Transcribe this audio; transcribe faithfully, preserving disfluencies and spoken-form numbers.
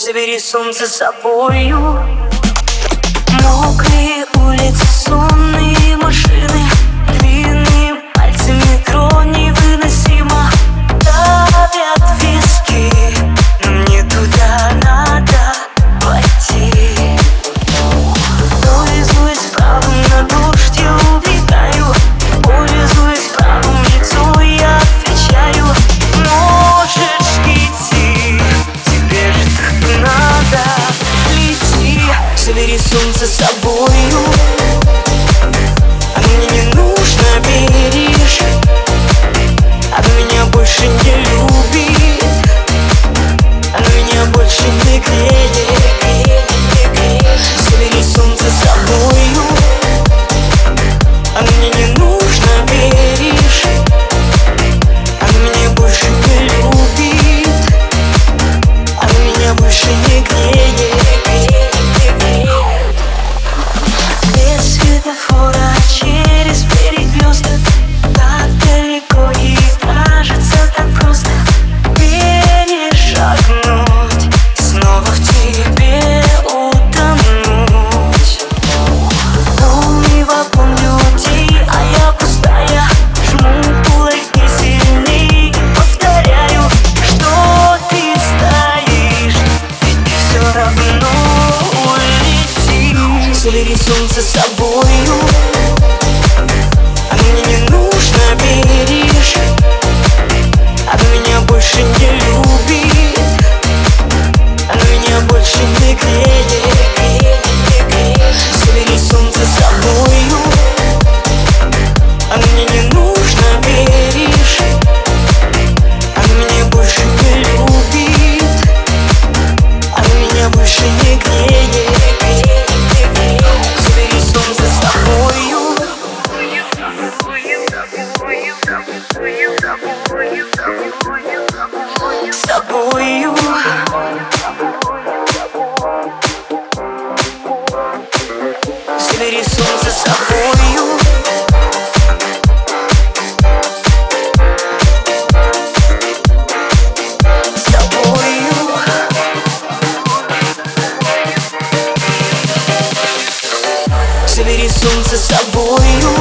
Забери солнце с собою. Мокрые улицы, сонные машины, длинные пальцы метро невыносимо давят виски, но мне туда надо пойти. Пользуясь правом на дождь, я убегаю. Пользуясь правом лицо, я отвечаю: можешь идти, тебе же так надо. Лети, забери солнце с собою. Оно мне не нужно, веришь? Оно меня больше не любит, оно меня больше не греет. Забери солнце с собою. Оно мне не нужно, веришь? Оно меня больше не любит, оно меня больше не греет. Без светофора через перекресток, так далеко и кажется так просто перешагнуть, снова в тебе утонуть. Полный вагон людей, а я пустая. Жму кулаки сильней, повторяю, что ты стоишь, ведь ты все равно улетишь. Забери солнце с собою. Оно мне не нужно, веришь? Оно меня больше не любит, оно меня больше не греет. Забери солнце с собою. Оно мне не нужно, веришь? Оно меня больше не любит, оно меня больше не греет. Забери солнце с собою. С собою. Забери солнце с собою. С собою. Забери солнце с собою.